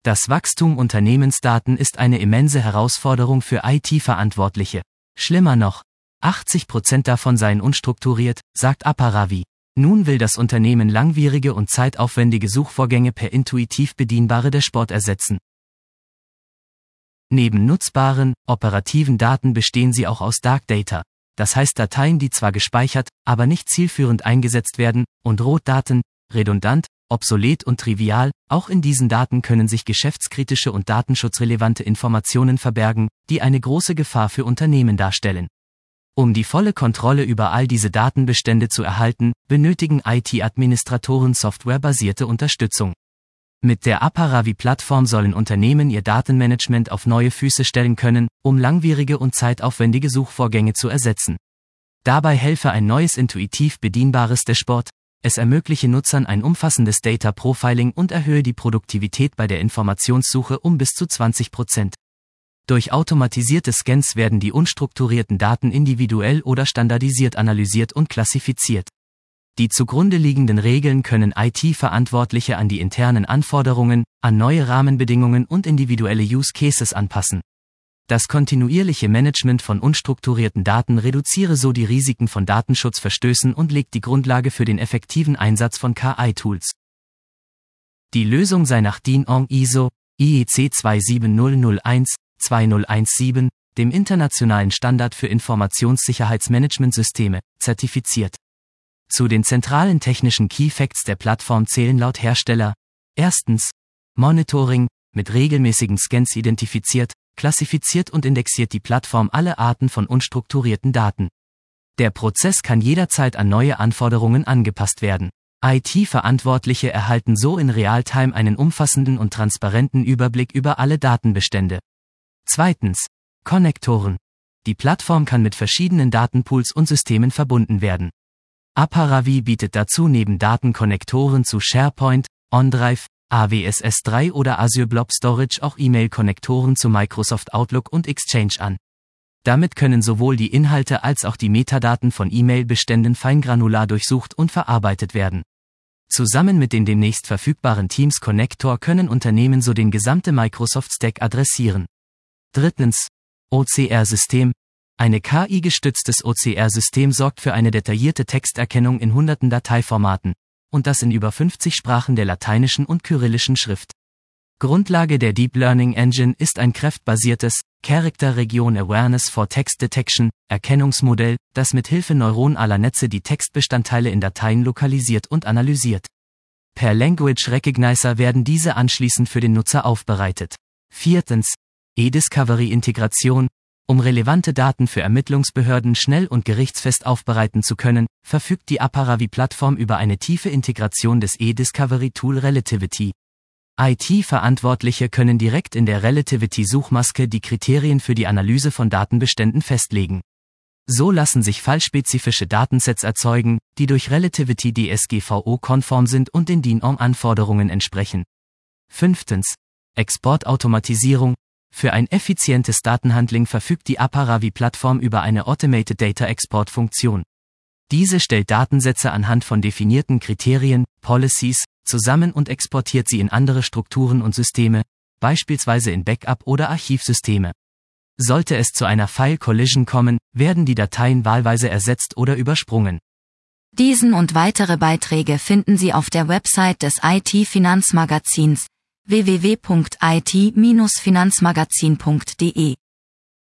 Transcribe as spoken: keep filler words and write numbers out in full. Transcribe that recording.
Das Wachstum Unternehmensdaten ist eine immense Herausforderung für I T-Verantwortliche. Schlimmer noch, achtzig Prozent davon seien unstrukturiert, sagt Aparavi. Nun will das Unternehmen langwierige und zeitaufwendige Suchvorgänge per intuitiv bedienbare Dashboard ersetzen. Neben nutzbaren, operativen Daten bestehen sie auch aus Dark Data, das heißt Dateien, die zwar gespeichert, aber nicht zielführend eingesetzt werden, und Rotdaten, redundant, obsolet und trivial. Auch in diesen Daten können sich geschäftskritische und datenschutzrelevante Informationen verbergen, die eine große Gefahr für Unternehmen darstellen. Um die volle Kontrolle über all diese Datenbestände zu erhalten, benötigen I T-Administratoren softwarebasierte Unterstützung. Mit der Aparavi-Plattform sollen Unternehmen ihr Datenmanagement auf neue Füße stellen können, um langwierige und zeitaufwendige Suchvorgänge zu ersetzen. Dabei helfe ein neues intuitiv bedienbares Dashboard. Es ermögliche Nutzern ein umfassendes Data Profiling und erhöhe die Produktivität bei der Informationssuche um bis zu zwanzig Prozent. Durch automatisierte Scans werden die unstrukturierten Daten individuell oder standardisiert analysiert und klassifiziert. Die zugrunde liegenden Regeln können I T-Verantwortliche an die internen Anforderungen, an neue Rahmenbedingungen und individuelle Use Cases anpassen. Das kontinuierliche Management von unstrukturierten Daten reduziere so die Risiken von Datenschutzverstößen und legt die Grundlage für den effektiven Einsatz von K I-Tools. Die Lösung sei nach D I N O I S O, I E C zwei sieben null null eins zwei null eins sieben, dem internationalen Standard für Informationssicherheitsmanagementsysteme, zertifiziert. Zu den zentralen technischen Key Facts der Plattform zählen laut Hersteller: Erstens, Monitoring, mit regelmäßigen Scans identifiziert, klassifiziert und indexiert die Plattform alle Arten von unstrukturierten Daten. Der Prozess kann jederzeit an neue Anforderungen angepasst werden. I T-Verantwortliche erhalten so in Realtime einen umfassenden und transparenten Überblick über alle Datenbestände. Zweitens, Konnektoren. Die Plattform kann mit verschiedenen Datenpools und Systemen verbunden werden. Aparavi bietet dazu neben Datenkonnektoren zu SharePoint, OneDrive, A W S S drei oder Azure Blob Storage auch E-Mail-Konnektoren zu Microsoft Outlook und Exchange an. Damit können sowohl die Inhalte als auch die Metadaten von E-Mail-Beständen feingranular durchsucht und verarbeitet werden. Zusammen mit dem demnächst verfügbaren Teams Connector können Unternehmen so den gesamten Microsoft-Stack adressieren. Drittens, O C R-System. Eine K I-gestütztes O C R-System sorgt für eine detaillierte Texterkennung in hunderten Dateiformaten, und das in über fünfzig Sprachen der lateinischen und kyrillischen Schrift. Grundlage der Deep Learning Engine ist ein kräftbasiertes Character Region Awareness for Text Detection Erkennungsmodell, das mit Hilfe neuronaler Netze die Textbestandteile in Dateien lokalisiert und analysiert. Per Language Recognizer werden diese anschließend für den Nutzer aufbereitet. Viertens, eDiscovery-Integration. Um relevante Daten für Ermittlungsbehörden schnell und gerichtsfest aufbereiten zu können, verfügt die Aparavi-Plattform über eine tiefe Integration des eDiscovery-Tool Relativity. I T-Verantwortliche können direkt in der Relativity-Suchmaske die Kriterien für die Analyse von Datenbeständen festlegen. So lassen sich fallspezifische Datensets erzeugen, die durch Relativity D S G V O-konform sind und den D I N O M-Anforderungen entsprechen. Fünftens, Exportautomatisierung. Für ein effizientes Datenhandling verfügt die Aparavi-Plattform über eine Automated Data Export-Funktion. Diese stellt Datensätze anhand von definierten Kriterien, Policies, zusammen und exportiert sie in andere Strukturen und Systeme, beispielsweise in Backup- oder Archivsysteme. Sollte es zu einer File-Collision kommen, werden die Dateien wahlweise ersetzt oder übersprungen. Diesen und weitere Beiträge finden Sie auf der Website des I T-Finanzmagazins w w w punkt i t Bindestrich finanzmagazin punkt d e.